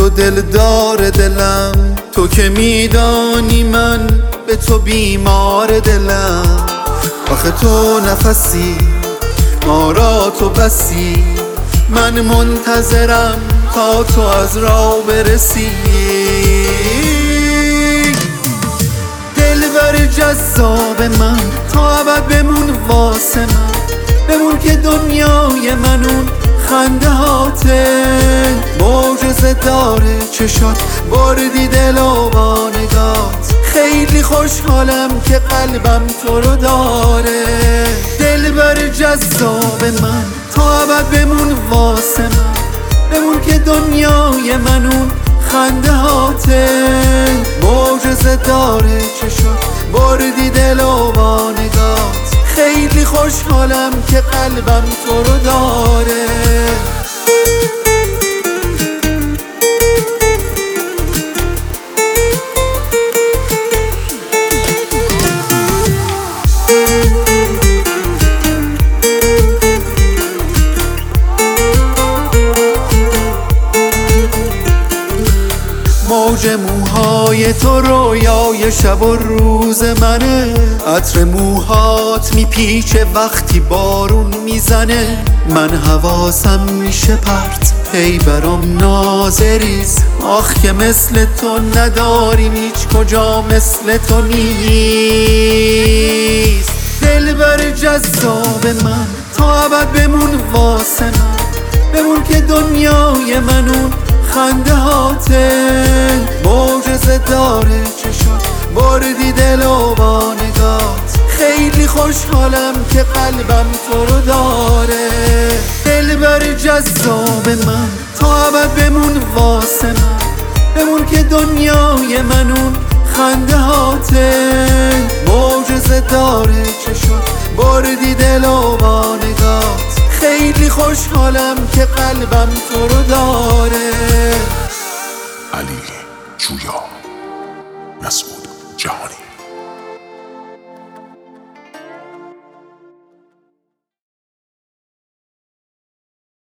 تو دلدار دلم، تو که میدانی من به تو بیمار دلم. آخه تو نفسی ما را تو بسی، من منتظرم تا تو از راه برسی. دلبر جذاب من تا ابد بمون واسه من، بمون که دنیای من اون خنده هاته. معجزه داره چشات، بردی دل و با نگات، خیلی خوشحالم که قلبم تو رو داره. دلبر جذاب من تا ابد بمون واسه من، بمون که دنیای من اون خنده هاته. معجزه داره چشات، بردی دل و با نگات، خیلی خوشحالم که قلبم تو رو داره. موج موهای تو رویای شب و روز منه، عطر موهات میپیچه وقتی بارون میزنه. من حواسم میشه پرت هی برام نازریز، آخ که مثل تو نداریم هیچ کجا مثل تو نیست. دلبر جذاب من تا ابد بمون واسه من، بمون که دنیای من اون خنده هاته. معجزه داره چشات، بردی دل و با نگات، خیلی خوشحالم که قلبم تو رو داره. دلبر جذاب من تا ابد بمون واسه من، بمون که دنیای من اون خنده هاته. معجزه داره چشات، بردی دل و با نگات، خیلی خوشحالم که قلبم تو رو داره. علی جویا، مسعود جهانی.